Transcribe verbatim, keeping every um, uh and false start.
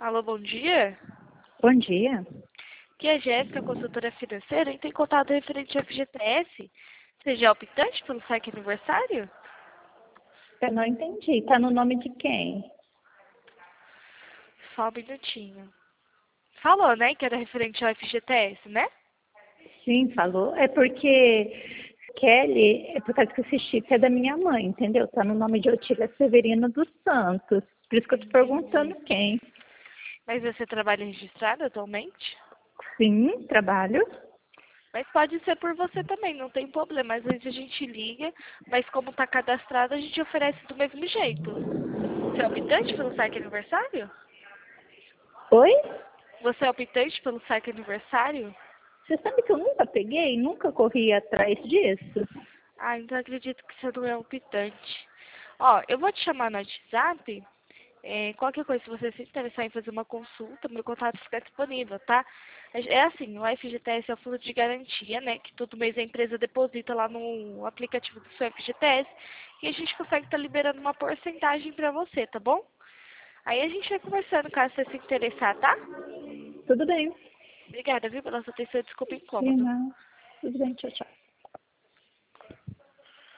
Alô, bom dia. Bom dia. Aqui é a Jéssica, consultora financeira, e tem contato referente ao F G T S. Você já é optante pelo saque aniversário? Eu não entendi. Tá no nome de quem? Só um minutinho. Falou, né, que era referente ao F G T S, né? Sim, falou. É porque Kelly, é por causa que esse chip é da minha mãe, entendeu? Tá no nome de Otília Severino dos Santos. Por isso que eu tô perguntando quem. Mas você trabalha registrado atualmente? Sim, trabalho. Mas pode ser por você também, não tem problema. Às vezes a gente liga, mas como está cadastrado, a gente oferece do mesmo jeito. Você é optante pelo saque aniversário? Oi? Você é optante pelo saque aniversário? Você sabe que eu nunca peguei, nunca corri atrás disso? Ah, então acredito que você não é optante. Ó, eu vou te chamar no WhatsApp. É, qualquer coisa, se você se interessar em fazer uma consulta, meu contato fica disponível, tá? É é assim, o F G T S é o fundo de garantia, né? Que todo mês a empresa deposita lá no aplicativo do seu F G T S e a gente consegue estar liberando uma porcentagem pra você, tá bom? Aí a gente vai conversando caso você se interessar, tá? Tudo bem. Obrigada, viu, pela sua atenção. Desculpa o De incômodo. nada. Tudo bem, tchau, tchau.